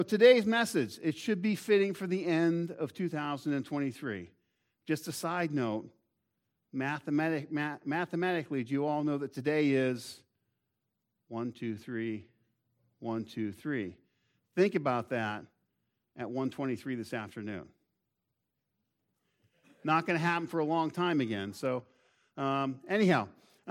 Today's message, it should be fitting for the end of 2023. Just a side note, mathematically, do you all know that today is 1, 2, 3, 1, 2, 3? Think about that at 1:23 this afternoon. Not going to happen for a long time again. So, anyhow.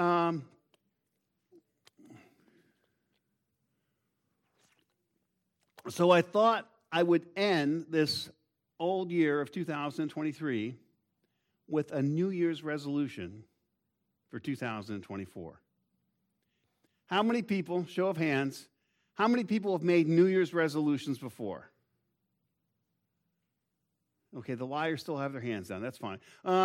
So I thought I would end this old year of 2023 with a New Year's resolution for 2024. How many people, show of hands, how many people have made New Year's resolutions before? Okay, the liars still have their hands down. That's fine.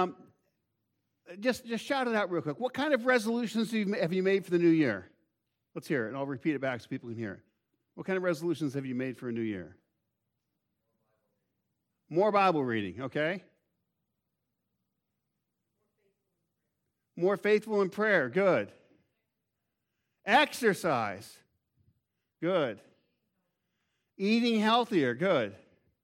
Just shout it out real quick. What kind of resolutions have you made for the new year? Let's hear it, and I'll repeat it back so people can hear it. What kind of resolutions have you made for a new year? More Bible reading, okay? More faithful in prayer, good. Exercise, good. Eating healthier, good.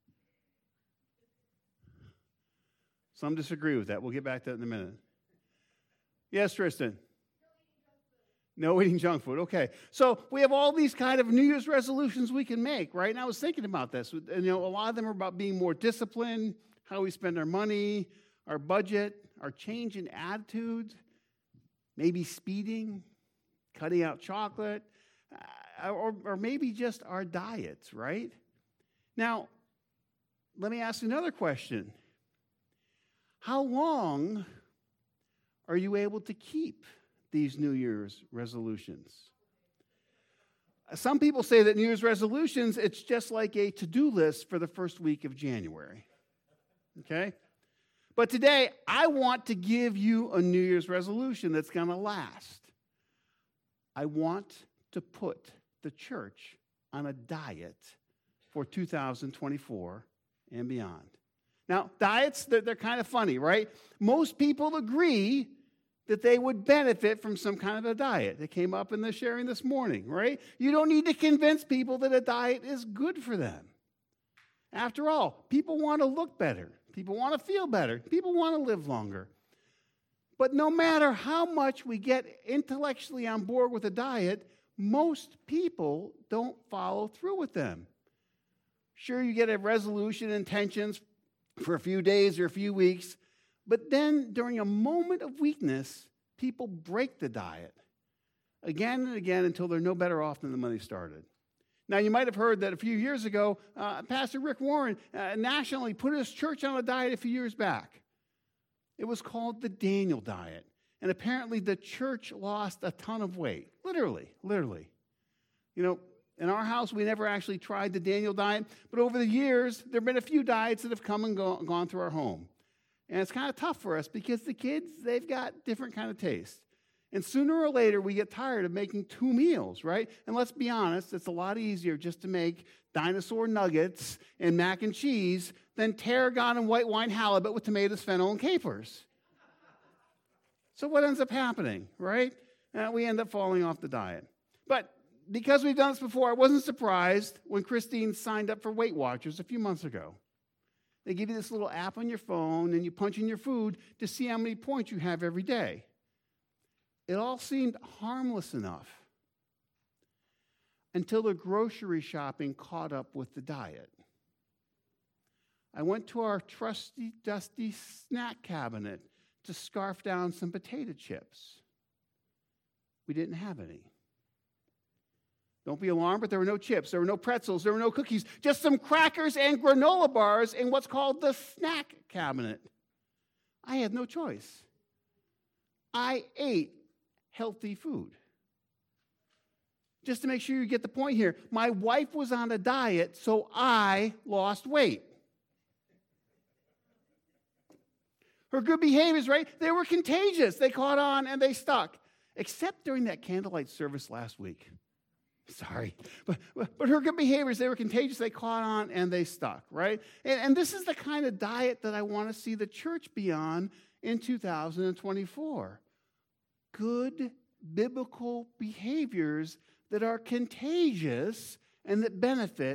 Some disagree with that. We'll get back to that in a minute. Yes, Tristan? No eating junk food. Okay. So we have all these kind of New Year's resolutions we can make, right? And I was thinking about this. And, a lot of them are about being more disciplined, how we spend our money, our budget, our change in attitude, maybe speeding, cutting out chocolate, or maybe just our diets, right? Now, let me ask another question. How long are you able to keep these New Year's resolutions? Some people say that New Year's resolutions, it's just like a to-do list for the first week of January. Okay? But today, I want to give you a New Year's resolution that's going to last. I want to put the church on a diet for 2024 and beyond. Now, diets, they're kind of funny, right? Most people agree that they would benefit from some kind of a diet. It came up in the sharing this morning, right? You don't need to convince people that a diet is good for them. After all, people want to look better. People want to feel better. People want to live longer. But no matter how much we get intellectually on board with a diet, most people don't follow through with them. Sure, you get a resolution, intentions for a few days or a few weeks, but then during a moment of weakness, people break the diet again and again until they're no better off than the money started. Now, you might have heard that a few years ago, Pastor Rick Warren nationally put his church on a diet a few years back. It was called the Daniel diet. And apparently the church lost a ton of weight. Literally. In our house, we never actually tried the Daniel diet. But over the years, there have been a few diets that have come and gone through our home. And it's kind of tough for us because the kids, they've got different kind of tastes. And sooner or later, we get tired of making 2 meals, right? And let's be honest, it's a lot easier just to make dinosaur nuggets and mac and cheese than tarragon and white wine halibut with tomatoes, fennel, and capers. So what ends up happening, right? We end up falling off the diet. But because we've done this before, I wasn't surprised when Christine signed up for Weight Watchers a few months ago. They give you this little app on your phone, and you punch in your food to see how many points you have every day. It all seemed harmless enough until the grocery shopping caught up with the diet. I went to our trusty, dusty snack cabinet to scarf down some potato chips. We didn't have any. Don't be alarmed, but there were no chips, there were no pretzels, there were no cookies, just some crackers and granola bars in what's called the snack cabinet. I had no choice. I ate healthy food. Just to make sure you get the point here, my wife was on a diet, so I lost weight. Her good behaviors, right? They were contagious. They caught on and they stuck. Except during that candlelight service last week. Sorry. But her good behaviors, they were contagious. They caught on and they stuck, right? And this is the kind of diet that I want to see the church be on in 2024. Good biblical behaviors that are contagious and that benefit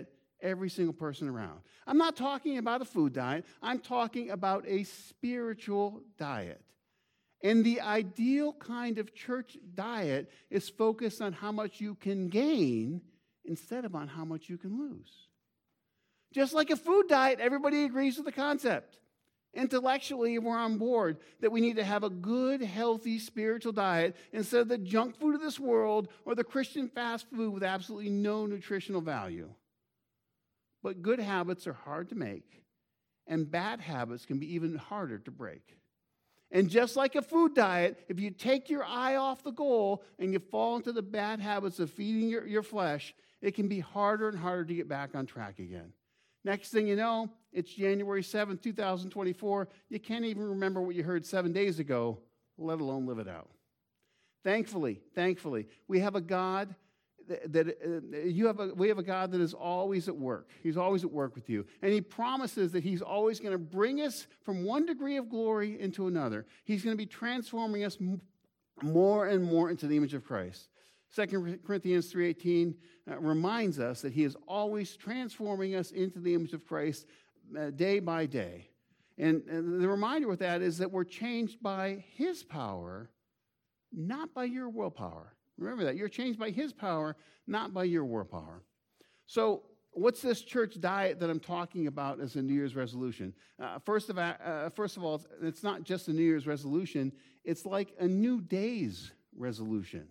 every single person around. I'm not talking about a food diet. I'm talking about a spiritual diet. And the ideal kind of church diet is focused on how much you can gain instead of on how much you can lose. Just like a food diet, everybody agrees with the concept. Intellectually, we're on board that we need to have a good, healthy spiritual diet instead of the junk food of this world or the Christian fast food with absolutely no nutritional value. But good habits are hard to make, and bad habits can be even harder to break. And just like a food diet, if you take your eye off the goal and you fall into the bad habits of feeding your flesh, it can be harder and harder to get back on track again. Next thing you know, it's January 7th, 2024. You can't even remember what you heard 7 days ago, let alone live it out. Thankfully, we have a God we have a God that is always at work. He's always at work with you. And he promises that he's always going to bring us from one degree of glory into another. He's going to be transforming us more and more into the image of Christ. 2 Corinthians 3:18 reminds us that he is always transforming us into the image of Christ day by day. And the reminder with that is that we're changed by his power, not by your willpower. Remember that. You're changed by his power, not by your willpower. So what's this church diet that I'm talking about as a New Year's resolution? First of all, it's not just a New Year's resolution. It's like a new day's resolution.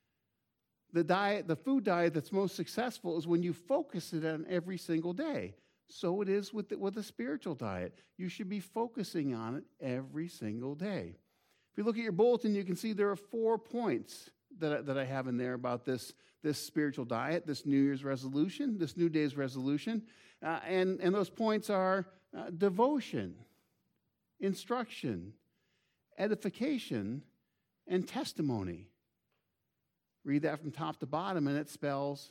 The food diet that's most successful is when you focus it on every single day. So it is with a spiritual diet. You should be focusing on it every single day. If you look at your bulletin, you can see there are 4 points that I have in there about this spiritual diet, this New Year's resolution, this New Day's resolution. And those points are devotion, instruction, edification, and testimony. Read that from top to bottom, and it spells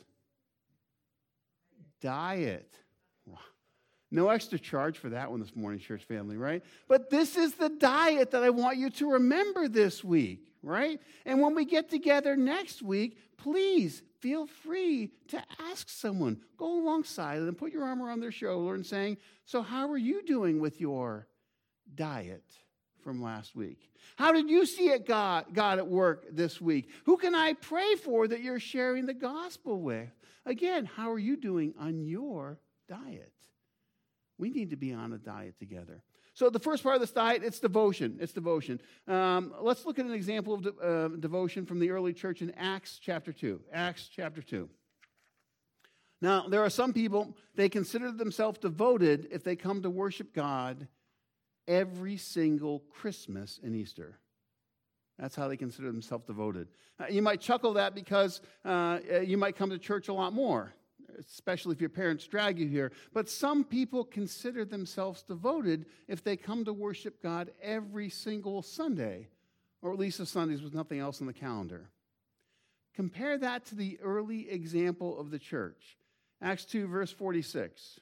diet. No extra charge for that one this morning, church family, right? But this is the diet that I want you to remember this week, right? And when we get together next week, please feel free to ask someone. Go alongside of them, put your arm around their shoulder and saying, so how are you doing with your diet from last week? How did you see it God at work this week? Who can I pray for that you're sharing the gospel with? Again, how are you doing on your diet? We need to be on a diet together. So the first part of this diet, it's devotion. It's devotion. Let's look at an example of devotion from the early church in Acts chapter 2. Acts chapter 2. Now, there are some people, they consider themselves devoted if they come to worship God every single Christmas and Easter. That's how they consider themselves devoted. You might chuckle that because you might come to church a lot more, especially if your parents drag you here. But some people consider themselves devoted if they come to worship God every single Sunday, or at least the Sundays with nothing else on the calendar. Compare that to the early example of the church. Acts 2, verse 46.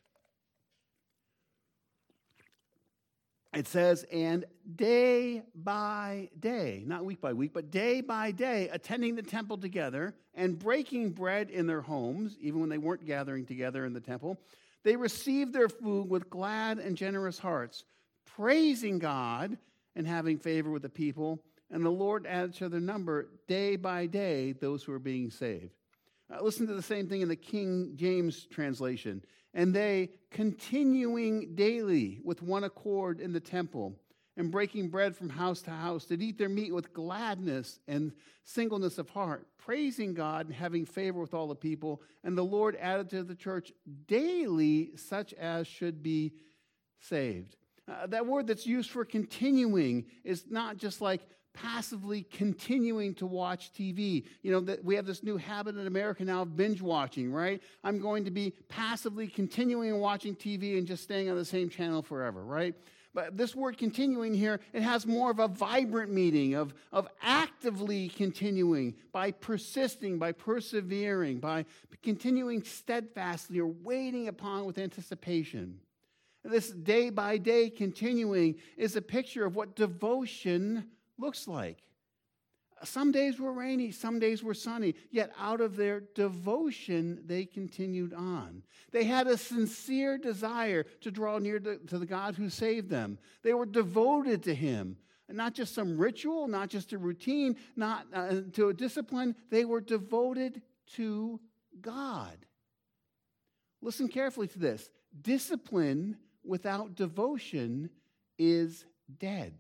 It says, and day by day, not week by week, but day by day, attending the temple together and breaking bread in their homes, even when they weren't gathering together in the temple, they received their food with glad and generous hearts, praising God and having favor with the people. And the Lord added to their number day by day those who were being saved. Listen to the same thing in the King James translation. And they, continuing daily with one accord in the temple and breaking bread from house to house, did eat their meat with gladness and singleness of heart, praising God and having favor with all the people. And the Lord added to the church daily such as should be saved. That word that's used for continuing is not just like passively continuing to watch TV. You know, that we have this new habit in America now of binge watching, right? I'm going to be passively continuing watching TV and just staying on the same channel forever, right? But this word continuing here, it has more of a vibrant meaning of actively continuing, by persisting, by persevering, by continuing steadfastly or waiting upon with anticipation. This day by day continuing is a picture of what devotion looks like. Some days were rainy, some days were sunny, yet out of their devotion, they continued on. They had a sincere desire to draw near to the God who saved them. They were devoted to him. And not just some ritual, not just a routine, not to a discipline. They were devoted to God. Listen carefully to this. Discipline without devotion is dead.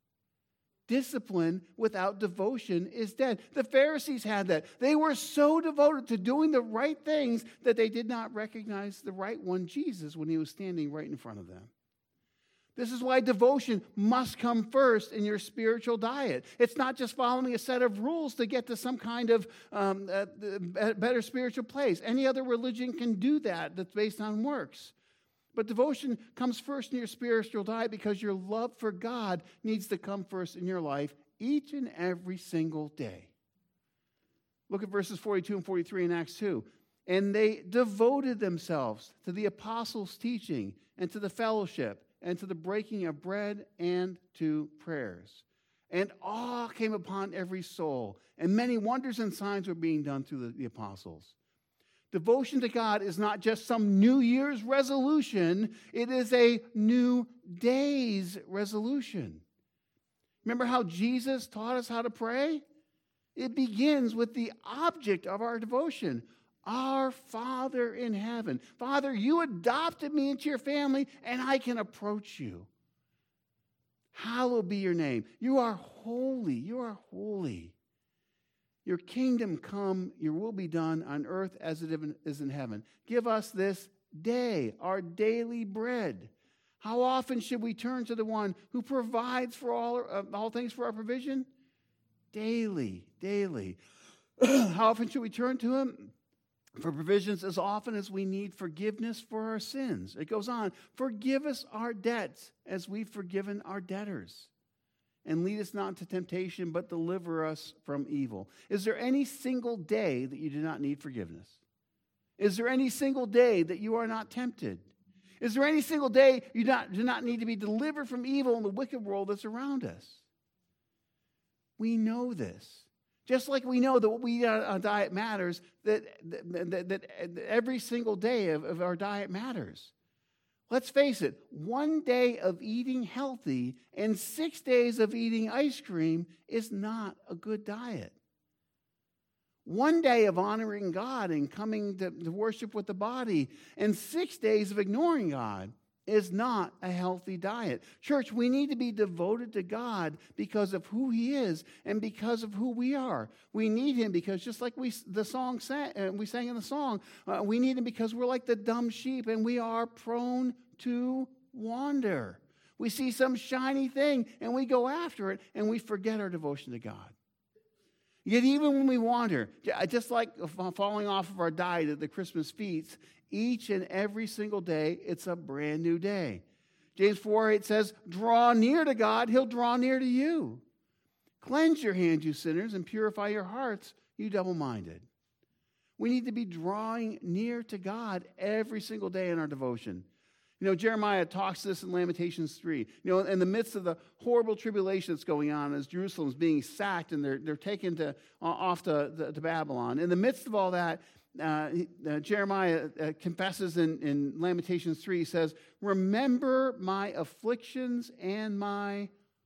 Discipline without devotion is dead. The Pharisees had that. They were so devoted to doing the right things that they did not recognize the right one, Jesus, when he was standing right in front of them. This is why devotion must come first in your spiritual diet. It's not just following a set of rules to get to some kind of better spiritual place. Any other religion can do that that's based on works. But devotion comes first in your spiritual diet because your love for God needs to come first in your life each and every single day. Look at verses 42 and 43 in Acts 2. And they devoted themselves to the apostles' teaching and to the fellowship and to the breaking of bread and to prayers. And awe came upon every soul, and many wonders and signs were being done through the apostles. Devotion to God is not just some New Year's resolution. It is a new day's resolution. Remember how Jesus taught us how to pray? It begins with the object of our devotion. Our Father in heaven. Father, you adopted me into your family, and I can approach you. Hallowed be your name. You are holy. You are holy. Your kingdom come, your will be done on earth as it is in heaven. Give us this day our daily bread. How often should we turn to the one who provides for all things for our provision? Daily, daily. How often should we turn to him for provisions? As often as we need forgiveness for our sins. It goes on, forgive us our debts as we've forgiven our debtors. And lead us not into temptation, but deliver us from evil. Is there any single day that you do not need forgiveness? Is there any single day that you are not tempted? Is there any single day you do not need to be delivered from evil in the wicked world that's around us? We know this. Just like we know that what we eat on our diet matters, that every single day of our diet matters. Let's face it, 1 day of eating healthy and 6 days of eating ice cream is not a good diet. 1 day of honoring God and coming to worship with the body and 6 days of ignoring God is not a healthy diet. Church, we need to be devoted to God because of who he is and because of who we are. We need him because just like we sang in the song, we need him because we're like the dumb sheep and we are prone to wander. We see some shiny thing and we go after it and we forget our devotion to God. Yet even when we wander, just like falling off of our diet at the Christmas feast, each and every single day, it's a brand new day. James 4:8 says, draw near to God, he'll draw near to you. Cleanse your hands, you sinners, and purify your hearts, you double-minded. We need to be drawing near to God every single day in our devotion. You know, Jeremiah talks this in Lamentations 3. You know, in the midst of the horrible tribulation that's going on as Jerusalem's being sacked and they're taken off to Babylon. In the midst of all that, Jeremiah confesses in Lamentations 3, he says, remember my afflictions and my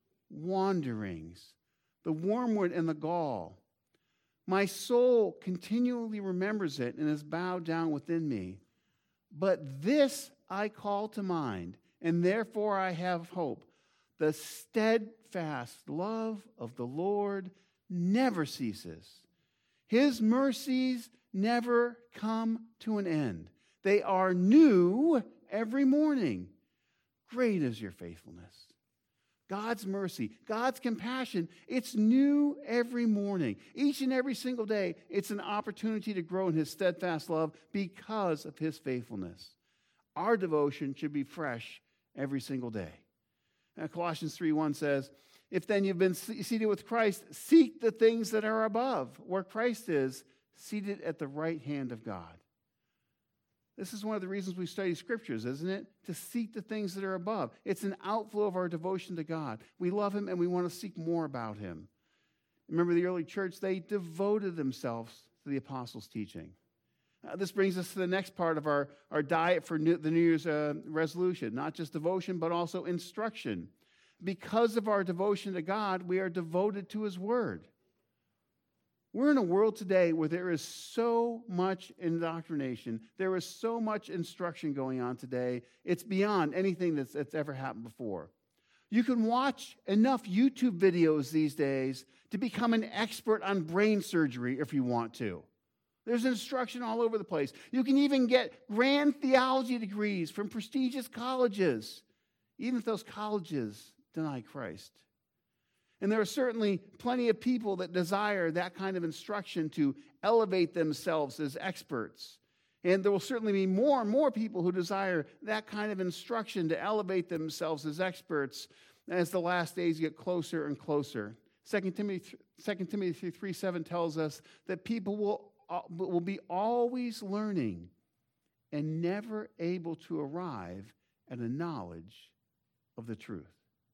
wanderings, the wormwood and the gall. My soul continually remembers it and is bowed down within me. But this I call to mind, and therefore I have hope. The steadfast love of the Lord never ceases. His mercies never come to an end. They are new every morning. Great is your faithfulness. God's mercy, God's compassion, it's new every morning. Each and every single day, it's an opportunity to grow in his steadfast love because of his faithfulness. Our devotion should be fresh every single day. Colossians 3:1 says, if then you've been seated with Christ, seek the things that are above, where Christ is, seated at the right hand of God. This is one of the reasons we study scriptures, isn't it? To seek the things that are above. It's an outflow of our devotion to God. We love him and we want to seek more about him. Remember the early church, they devoted themselves to the apostles' teaching. This brings us to the next part of our diet for the New Year's resolution. Not just devotion, but also instruction. Because of our devotion to God, we are devoted to His Word. We're in a world today where there is so much indoctrination. There is so much instruction going on today. It's beyond anything that's ever happened before. You can watch enough YouTube videos these days to become an expert on brain surgery if you want to. There's instruction all over the place. You can even get grand theology degrees from prestigious colleges, even if those colleges deny Christ. And there are certainly plenty of people that desire that kind of instruction to elevate themselves as experts. And there will certainly be more and more people who desire that kind of instruction to elevate themselves as experts as the last days get closer and closer. 2 Timothy 3:7 tells us that people will be always learning and never able to arrive at a knowledge of the truth.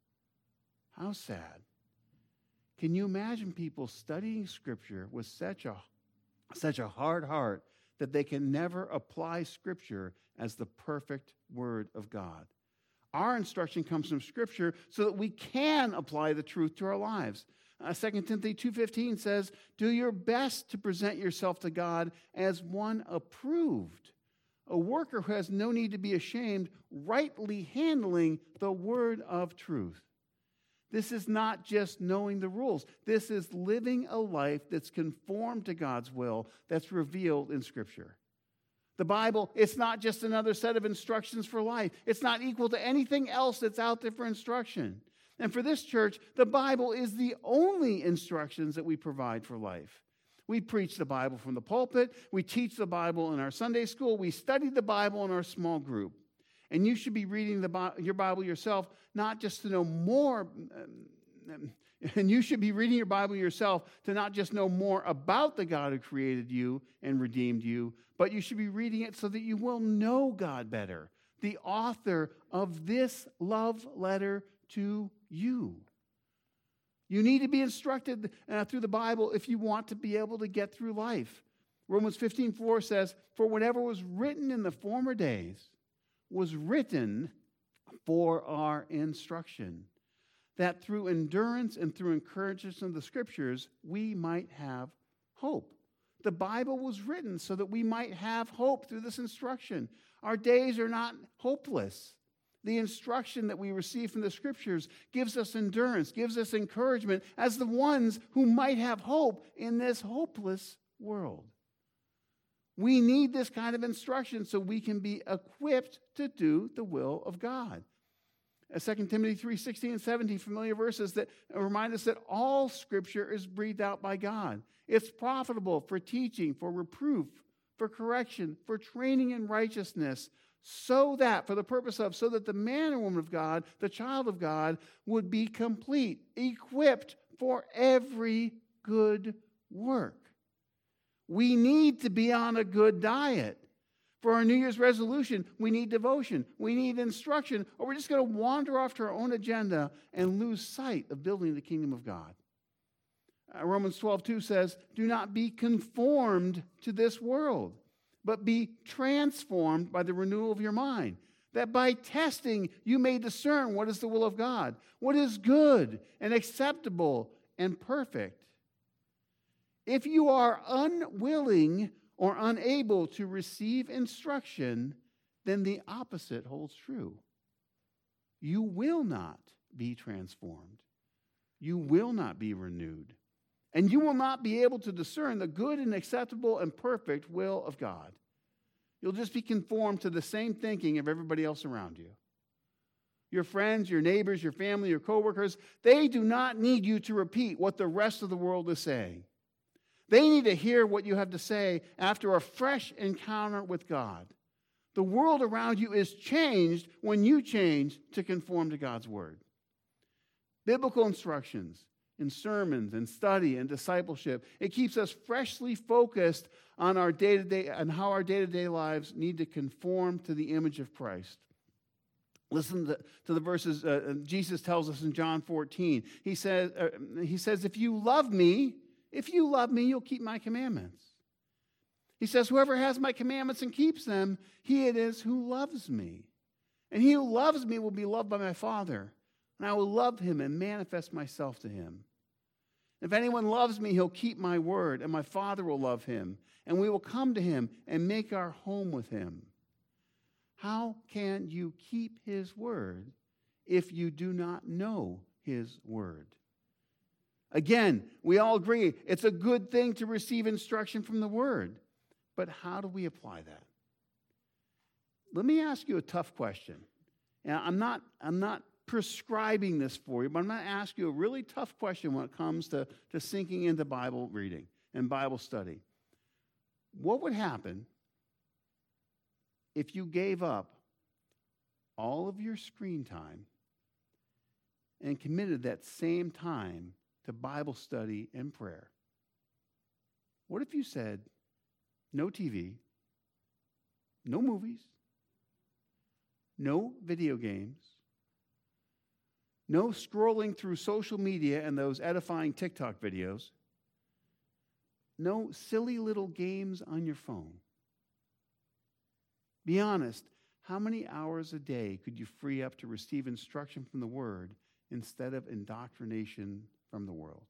How sad. Can you imagine people studying Scripture with such a hard heart that they can never apply Scripture as the perfect Word of God? Our instruction comes from Scripture so that we can apply the truth to our lives. 2 Timothy 2:15 says, "Do your best to present yourself to God as one approved, a worker who has no need to be ashamed, rightly handling the word of truth." This is not just knowing the rules. This is living a life that's conformed to God's will that's revealed in Scripture. The Bible, it's not just another set of instructions for life. It's not equal to anything else that's out there for instruction. And for this church, the Bible is the only instructions that we provide for life. We preach the Bible from the pulpit. We teach the Bible in our Sunday school. We study the Bible in our small group. And you should be reading your Bible yourself, not just to know more. And you should be reading your Bible yourself to not just know more about the God who created you and redeemed you, but you should be reading it so that you will know God better, the author of this love letter to you. You need to be instructed through the Bible if you want to be able to get through life. Romans 15:4 says, "For whatever was written in the former days was written for our instruction, that through endurance and through encouragement of the Scriptures, we might have hope." The Bible was written so that we might have hope through this instruction. Our days are not hopeless. The instruction that we receive from the Scriptures gives us endurance, gives us encouragement as the ones who might have hope in this hopeless world. We need this kind of instruction so we can be equipped to do the will of God. 2 Timothy 3:16 and 17, familiar verses that remind us that all Scripture is breathed out by God. It's profitable for teaching, for reproof, for correction, for training in righteousness, so that the man or woman of God, the child of God, would be complete, equipped for every good work. We need to be on a good diet. For our New Year's resolution, we need devotion, we need instruction, or we're just going to wander off to our own agenda and lose sight of building the kingdom of God. Romans 12:2 says, "Do not be conformed to this world, but be transformed by the renewal of your mind, that by testing you may discern what is the will of God, what is good and acceptable and perfect." If you are unwilling or unable to receive instruction, then the opposite holds true. You will not be transformed. You will not be renewed. And you will not be able to discern the good and acceptable and perfect will of God. You'll just be conformed to the same thinking of everybody else around you. Your friends, your neighbors, your family, your coworkers, they do not need you to repeat what the rest of the world is saying. They need to hear what you have to say after a fresh encounter with God. The world around you is changed when you change to conform to God's word. Biblical instructions in sermons and study and discipleship, it keeps us freshly focused on our day-to-day and how our day-to-day lives need to conform to the image of Christ. Listen to the verses Jesus tells us in John 14. He says, if you love me, you'll keep my commandments. He says, whoever has my commandments and keeps them, he it is who loves me. And he who loves me will be loved by my Father, and I will love him and manifest myself to him. If anyone loves me, he'll keep my word, and my Father will love him, and we will come to him and make our home with him. How can you keep his word if you do not know his word? Again, we all agree it's a good thing to receive instruction from the word. But how do we apply that? Let me ask you a tough question. Now, I'm not prescribing this for you, but I'm going to ask you a really tough question when it comes to sinking into Bible reading and Bible study. What would happen if you gave up all of your screen time and committed that same time to Bible study and prayer? What if you said, no TV, no movies, no video games, no scrolling through social media and those edifying TikTok videos, no silly little games on your phone? Be honest, how many hours a day could you free up to receive instruction from the Word instead of indoctrination from the world?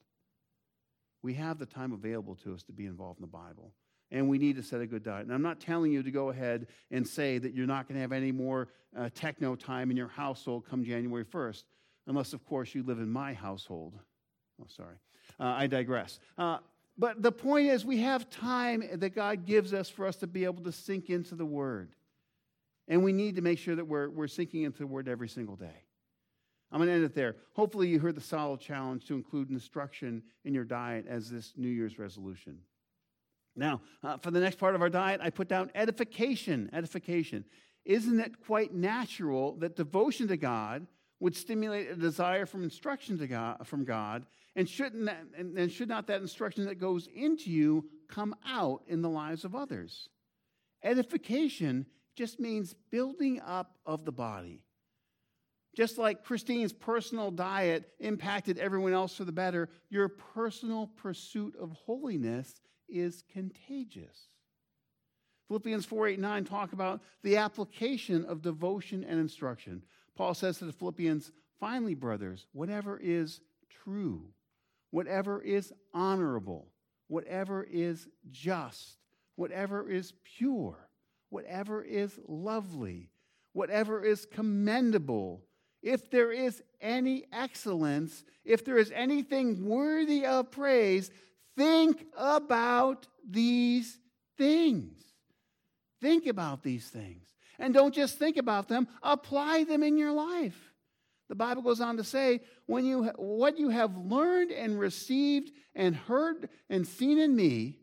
We have the time available to us to be involved in the Bible. And we need to set a good diet. And I'm not telling you to go ahead and say that you're not going to have any more techno time in your household come January 1st, unless, of course, you live in my household. Oh, sorry. I digress. But the point is, we have time that God gives us for us to be able to sink into the Word. And we need to make sure that we're sinking into the Word every single day. I'm going to end it there. Hopefully you heard the solid challenge to include instruction in your diet as this New Year's resolution. Now, for the next part of our diet, I put down edification. Edification. Isn't it quite natural that devotion to God would stimulate a desire from instruction from God, and should not that instruction that goes into you come out in the lives of others? Edification just means building up of the body. Just like Christine's personal diet impacted everyone else for the better, your personal pursuit of holiness is contagious. Philippians 4:8-9 talk about the application of devotion and instruction. Paul says to the Philippians, finally, brothers, whatever is true, whatever is honorable, whatever is just, whatever is pure, whatever is lovely, whatever is commendable, if there is any excellence, if there is anything worthy of praise, think about these things. Think about these things. And don't just think about them, apply them in your life. The Bible goes on to say, what you have learned and received and heard and seen in me,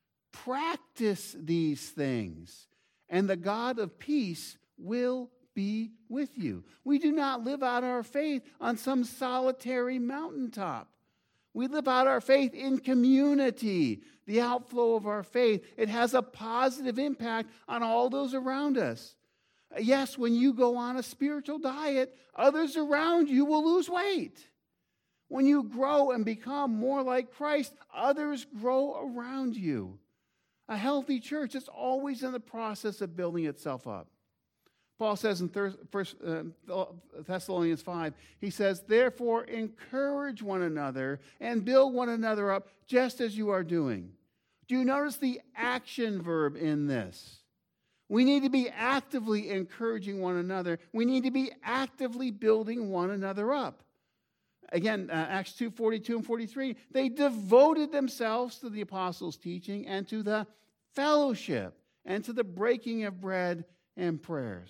practice these things, and the God of peace will be with you. We do not live out our faith on some solitary mountaintop. We live out our faith in community. The outflow of our faith, it has a positive impact on all those around us. Yes, when you go on a spiritual diet, others around you will lose weight. When you grow and become more like Christ, others grow around you. A healthy church is always in the process of building itself up. Paul says in 1 Thessalonians 5, he says, therefore encourage one another and build one another up just as you are doing. Do you notice the action verb in this? We need to be actively encouraging one another. We need to be actively building one another up. Again, Acts 2:42 and 43, they devoted themselves to the apostles' teaching and to the fellowship and to the breaking of bread and prayers.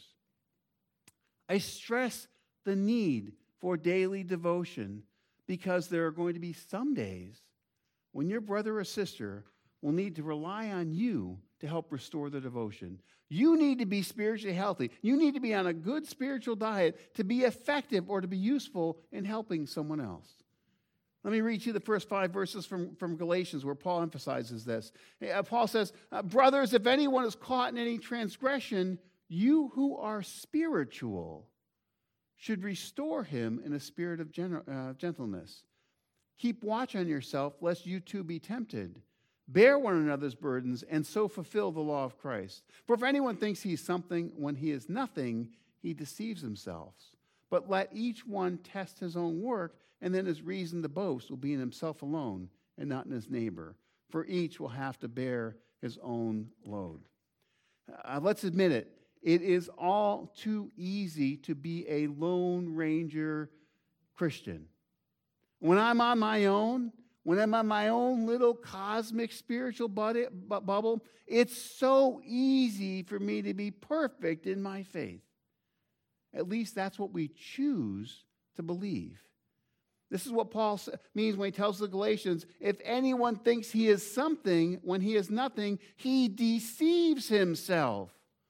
I stress the need for daily devotion because there are going to be some days when your brother or sister will need to rely on you to help restore the devotion. You need to be spiritually healthy. You need to be on a good spiritual diet to be effective or to be useful in helping someone else. Let me read you the first 5 verses from Galatians where Paul emphasizes this. Paul says, brothers, if anyone is caught in any transgression, you who are spiritual should restore him in a spirit of gentleness. Keep watch on yourself, lest you too be tempted. Bear one another's burdens, and so fulfill the law of Christ. For if anyone thinks he is something when he is nothing, he deceives himself. But let each one test his own work, and then his reason to boast will be in himself alone and not in his neighbor. For each will have to bear his own load. Let's admit it. It is all too easy to be a Lone Ranger Christian. When I'm on my own, when I'm on my own little cosmic spiritual bubble, it's so easy for me to be perfect in my faith. At least that's what we choose to believe. This is what Paul means when he tells the Galatians, if anyone thinks he is something when he is nothing, he deceives himself.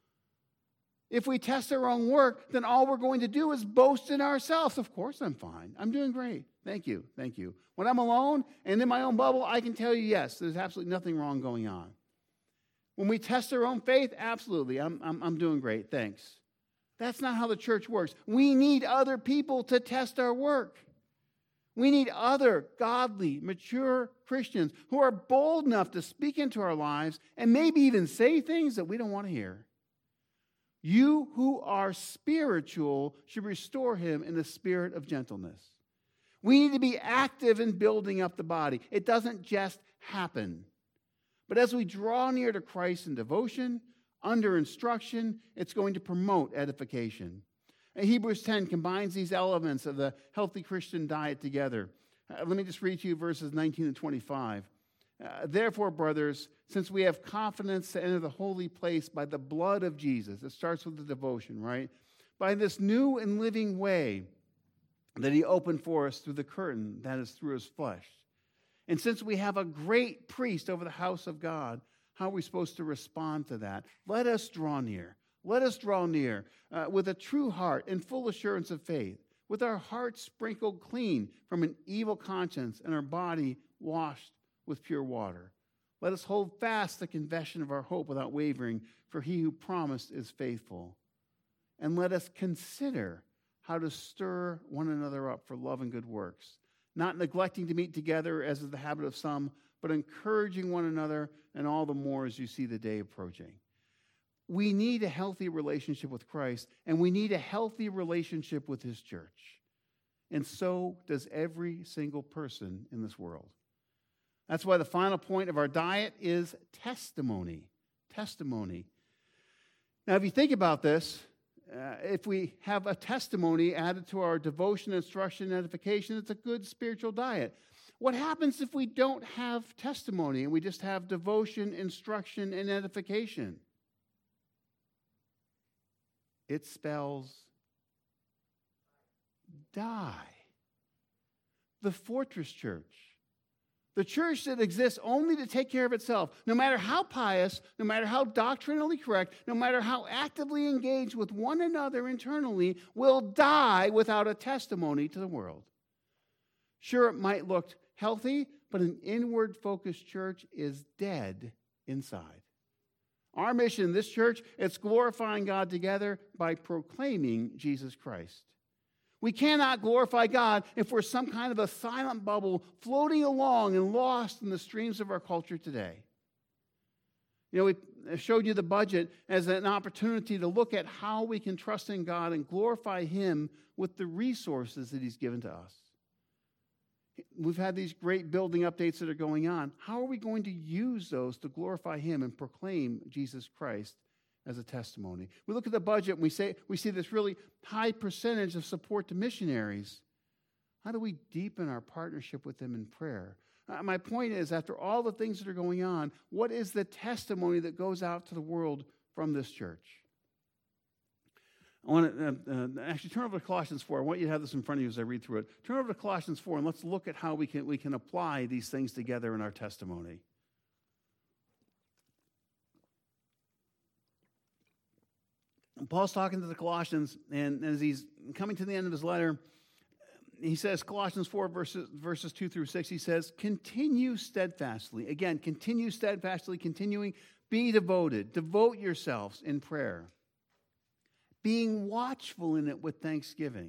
If we test our own work, then all we're going to do is boast in ourselves. Of course I'm fine. I'm doing great. Thank you. Thank you. When I'm alone and in my own bubble, I can tell you, yes, there's absolutely nothing wrong going on. When we test our own faith, absolutely, I'm doing great. Thanks. That's not how the church works. We need other people to test our work. We need other godly, mature Christians who are bold enough to speak into our lives and maybe even say things that we don't want to hear. You who are spiritual should restore him in the spirit of gentleness. We need to be active in building up the body. It doesn't just happen. But as we draw near to Christ in devotion, under instruction, it's going to promote edification. And Hebrews 10 combines these elements of the healthy Christian diet together. Let me just read to you verses 19 and 25. Therefore, brothers, since we have confidence to enter the holy place by the blood of Jesus, it starts with the devotion, right? By this new and living way that he opened for us through the curtain, that is through his flesh. And since we have a great priest over the house of God, how are we supposed to respond to that? Let us draw near. Let us draw near with a true heart and full assurance of faith, with our hearts sprinkled clean from an evil conscience and our body washed with pure water. Let us hold fast the confession of our hope without wavering, for he who promised is faithful. And let us consider how to stir one another up for love and good works, not neglecting to meet together as is the habit of some, but encouraging one another, and all the more as you see the day approaching. We need a healthy relationship with Christ, and we need a healthy relationship with his church. And so does every single person in this world. That's why the final point of our diet is testimony. Testimony. Now, if you think about this, if we have a testimony added to our devotion, instruction, and edification, it's a good spiritual diet. What happens if we don't have testimony and we just have devotion, instruction, and edification? It spells die. The fortress church. The church that exists only to take care of itself, no matter how pious, no matter how doctrinally correct, no matter how actively engaged with one another internally, will die without a testimony to the world. Sure, it might look healthy, but an inward-focused church is dead inside. Our mission in this church is glorifying God together by proclaiming Jesus Christ. We cannot glorify God if we're some kind of a silent bubble floating along and lost in the streams of our culture today. You know, we showed you the budget as an opportunity to look at how we can trust in God and glorify him with the resources that he's given to us. We've had these great building updates that are going on. How are we going to use those to glorify him and proclaim Jesus Christ as a testimony? We look at the budget and we see this really high percentage of support to missionaries. How do we deepen our partnership with them in prayer? My point is, after all the things that are going on, what is the testimony that goes out to the world from this church? I want to actually turn over to Colossians 4. I want you to have this in front of you as I read through it. Turn over to Colossians 4 and let's look at how we can apply these things together in our testimony. And Paul's talking to the Colossians, and as he's coming to the end of his letter, he says, Colossians 4, verses 2 through 6, he says, continue steadfastly. Again, continue steadfastly, continuing, be devoted. Devote yourselves in prayer. being watchful in it with thanksgiving.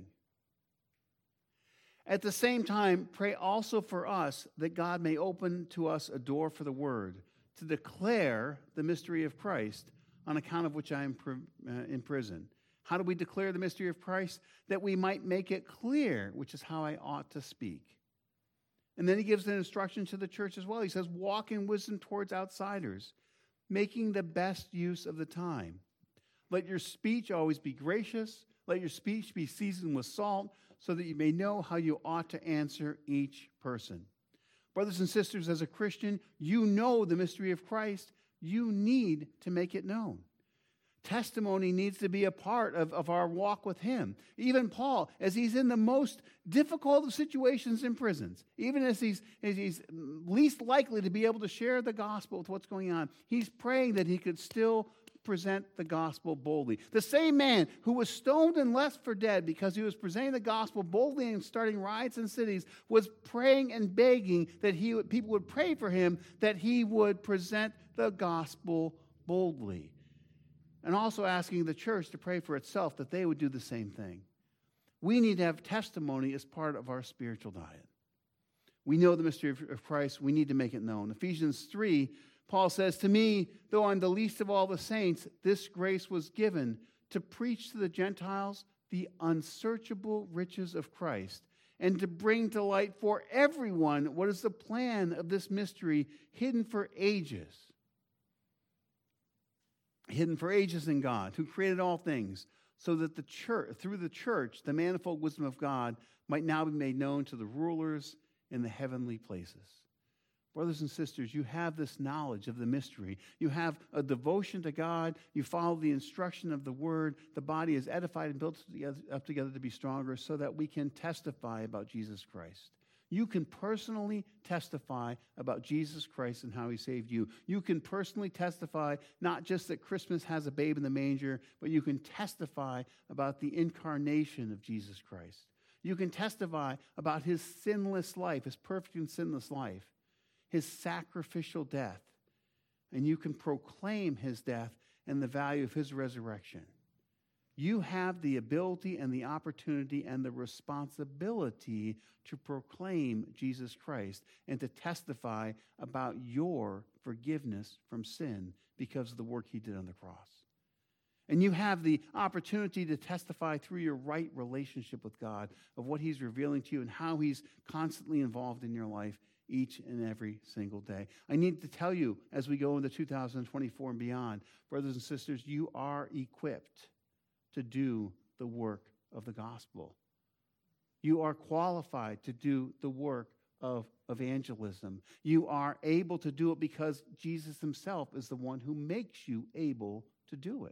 At the same time, pray also for us that God may open to us a door for the word, to declare the mystery of Christ, on account of which I am in prison. How do we declare the mystery of Christ? That we might make it clear, which is how I ought to speak. And then he gives an instruction to the church as well. He says, walk in wisdom towards outsiders, making the best use of the time. Let your speech always be gracious. Let your speech be seasoned with salt, so that you may know how you ought to answer each person. Brothers and sisters, as a Christian, you know the mystery of Christ. You need to make it known. Testimony needs to be a part of our walk with him. Even Paul, as he's in the most difficult of situations in prisons, even as he's least likely to be able to share the gospel with what's going on, he's praying that he could still present the gospel boldly. The same man who was stoned and left for dead because he was presenting the gospel boldly and starting riots in cities was praying and begging that people would pray for him, that he would present the gospel boldly. And also asking the church to pray for itself that they would do the same thing. We need to have testimony as part of our spiritual diet. We know the mystery of Christ. We need to make it known. Ephesians 3, Paul says, to me, though I'm the least of all the saints, this grace was given to preach to the Gentiles the unsearchable riches of Christ, and to bring to light for everyone what is the plan of this mystery hidden for ages. Hidden for ages in God, who created all things, so that the church, through the church, the manifold wisdom of God might now be made known to the rulers in the heavenly places. Brothers and sisters, you have this knowledge of the mystery. You have a devotion to God. You follow the instruction of the word. The body is edified and built up together to be stronger so that we can testify about Jesus Christ. You can personally testify about Jesus Christ and how he saved you. You can personally testify not just that Christmas has a babe in the manger, but you can testify about the incarnation of Jesus Christ. You can testify about his sinless life, his perfect and sinless life, his sacrificial death. And you can proclaim his death and the value of his resurrection. You have the ability and the opportunity and the responsibility to proclaim Jesus Christ and to testify about your forgiveness from sin because of the work he did on the cross. And you have the opportunity to testify through your right relationship with God of what he's revealing to you and how he's constantly involved in your life each and every single day. I need to tell you, as we go into 2024 and beyond, brothers and sisters, you are equipped to do the work of the gospel. You are qualified to do the work of evangelism. You are able to do it because Jesus himself is the one who makes you able to do it.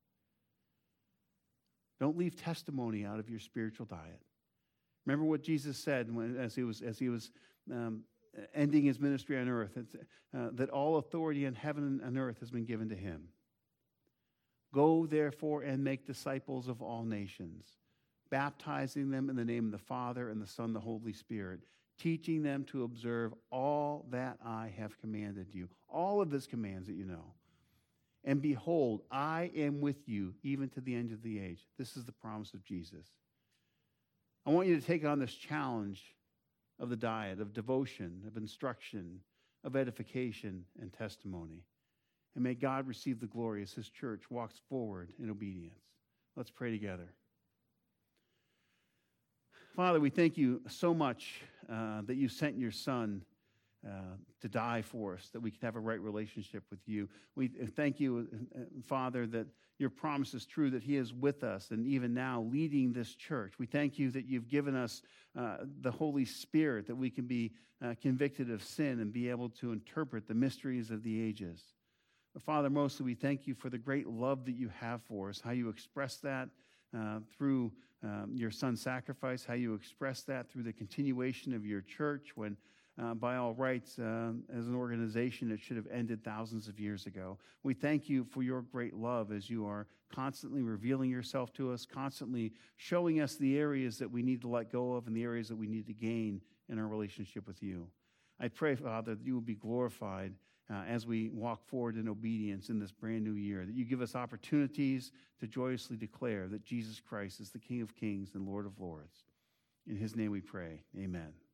Don't leave testimony out of your spiritual diet. Remember what Jesus said as he was ending his ministry on earth, that all authority in heaven and earth has been given to him. Go, therefore, and make disciples of all nations, baptizing them in the name of the Father and the Son and the Holy Spirit, teaching them to observe all that I have commanded you, all of his commands that you know. And behold, I am with you even to the end of the age. This is the promise of Jesus. I want you to take on this challenge of the diet, of devotion, of instruction, of edification and testimony. And may God receive the glory as his church walks forward in obedience. Let's pray together. Father, we thank you so much that you sent your Son to die for us, that we could have a right relationship with you. We thank you, Father, that your promise is true, that he is with us and even now leading this church. We thank you that you've given us the Holy Spirit, that we can be convicted of sin and be able to interpret the mysteries of the ages. But Father, mostly we thank you for the great love that you have for us, how you express that through your Son's sacrifice, how you express that through the continuation of your church when by all rights, as an organization, it should have ended thousands of years ago. We thank you for your great love as you are constantly revealing yourself to us, constantly showing us the areas that we need to let go of and the areas that we need to gain in our relationship with you. I pray, Father, that you will be glorified as we walk forward in obedience in this brand new year, that you give us opportunities to joyously declare that Jesus Christ is the King of Kings and Lord of Lords. In his name we pray. Amen.